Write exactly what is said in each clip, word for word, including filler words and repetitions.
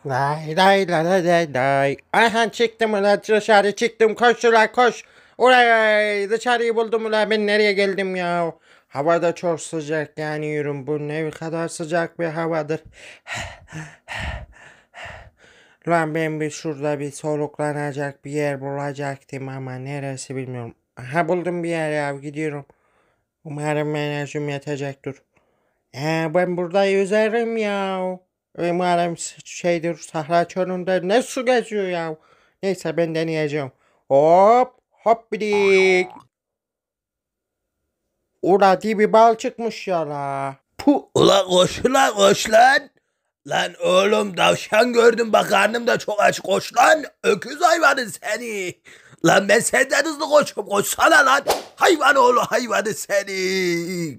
Lay lay lay lay lay lay. Aha çıktım ulan dışarı çıktım koş ulan koş. Ulan dışarıyı buldum ulan ben nereye geldim ya. Havada çok sıcak yanıyorum bu ne kadar sıcak bir havadır. Lan ben bir şurada bir soluklanacak bir yer bulacaktım ama neresi bilmiyorum. Ha buldum bir yer ya gidiyorum. Umarım enerjim yetecektir. Ee, ben burada yüzerim ya. Umarım şeydir Sahra Çölü'nde ne su geziyor ya. Neyse ben deneyeceğim. Hop hop bidik. Ula dibi bal çıkmış ya la. Puh. Ula koş lan koş lan. Lan oğlum tavşan gördüm bak karnım da çok aç koş lan. Öküz hayvanı seni. Lan ben senden hızlı koşuyorum koşsana lan. Hayvan oğlu hayvanı seni.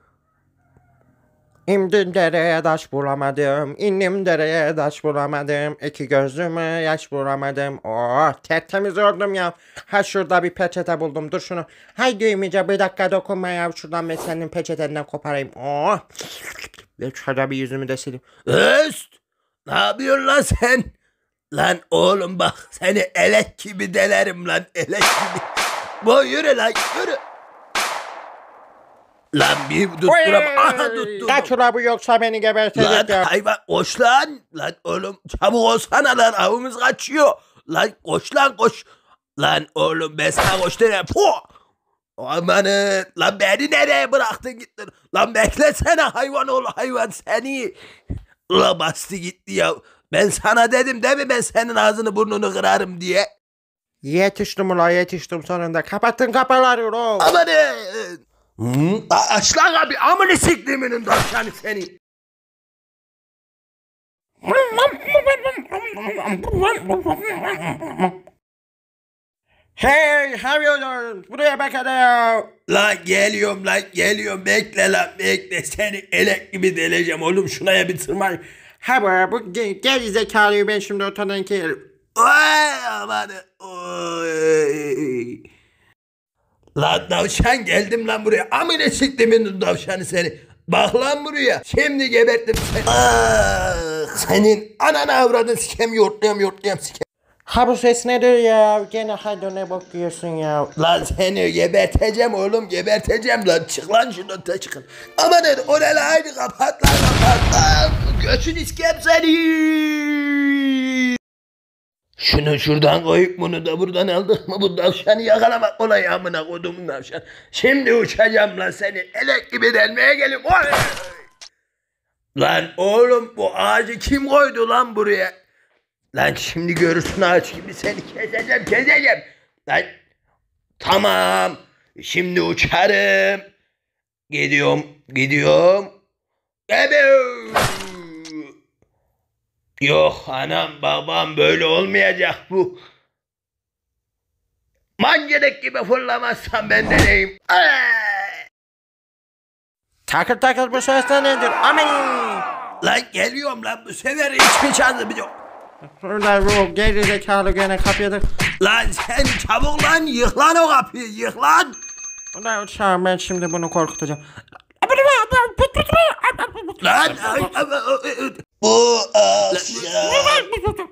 İndim dereye taş bulamadım. İndim dereye taş bulamadım. İki gözlüme yaş bulamadım. Oh tertemiz oldum ya. Ha şurada bir peçete buldum. Dur şunu. Haydi İmice bir dakika dokunma ya. Şuradan ben senin peçetenden koparayım. Oh. Ve şurada bir yüzümü de sileyim. Öst. Ne yapıyorsun lan sen? Lan oğlum bak seni elek gibi delerim lan elek gibi. Bu yürü lan yürü. Lan bir tutturam. Aha tuttum. Kaç ula bu yoksa beni gebertecek Lan ya. hayvan koş lan. Lan oğlum çabuk olsana lan avımız kaçıyor. Lan koş lan koş. Lan oğlum ben sana koş derim. Puh. Amanın. Lan beni nereye bıraktın gittin. Lan beklesene hayvan oğlu hayvan seni. Lan bastı gitti ya. Ben sana dedim değil mi ben senin ağzını burnunu kırarım diye. Yetiştim ula yetiştim sonunda. Kapattın kapıları ula. Amanın. Hmm, aç lan abi amını siktiminin tavşanı seni. Hey how you doing? Buraya bak hadi ya. Lan geliyorum lan geliyorum bekle lan bekle seni elek gibi deleceğim oğlum şuraya bir tırman. Ha bu bu ge- geri zekalıyı ben şimdi ortadan kerim. Oy amanı oy. Lan tavşan geldim lan buraya amına siktimin tavşanı seni. Bak lan buraya şimdi geberttim seni. Ah, senin ananı avradın sikem yortlayam yortlayam sikem. Ha bu ses nedir ya? Gene hadi ne bakıyorsun ya? Lan seni geberteceğim oğlum geberteceğim lan çık lan şuradan da çıkın. Aman hadi o ne lan haydi kapat lan kapat lan. Göçün iskem seni. Şunu şuradan koyup bunu da buradan aldık mı bu tavşanı yakalamak kolay amına kodumun tavşan. Şimdi uçacağım lan seni elek gibi delmeye gelip. Oy! Lan oğlum bu ağacı kim koydu lan buraya? Lan şimdi görürsün ağaç gibi seni keseceğim keseceğim. Lan tamam şimdi uçarım. Gidiyorum gidiyorum. Ebeu. Yok anam babam böyle olmayacak bu. Mancınık gibi fırlamazsam ben de neyim? Ay! Takır takır bu ses de nedir? Amin. Lan geliyorum lan bu sefer hiçbir şansım yok. Şurada bu geri zekalı gene kapıyadır. Lan sen çabuk lan yık lan o kapıyı yık lan. Ulan uçağım ben şimdi bunu korkutacağım. Lan ay, ay, ay, bu akşam.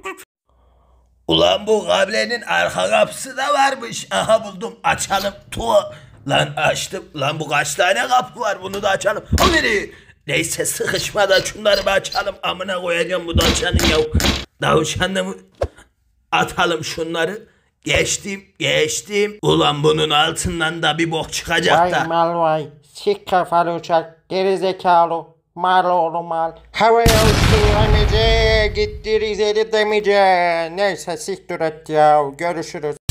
Ulan bu kablenin arka kapısı da varmış. Aha buldum açalım. Tuğ. Lan açtım. Lan bu kaç tane kapı var bunu da açalım. O biri. Neyse sıkışmadan şunları bir açalım. Amına koyacağım bu tavşanın ya. Tavşanı mı? Atalım şunları. Geçtim geçtim. Ulan bunun altından da bir bok çıkacak Vay da. mal vay. Sik kafalı uçak. Geri zekalı. Mal oğlu mal. Havaya uçtu Emice. Gitti Rizeli demice. Neyse siktir et ya. Görüşürüz.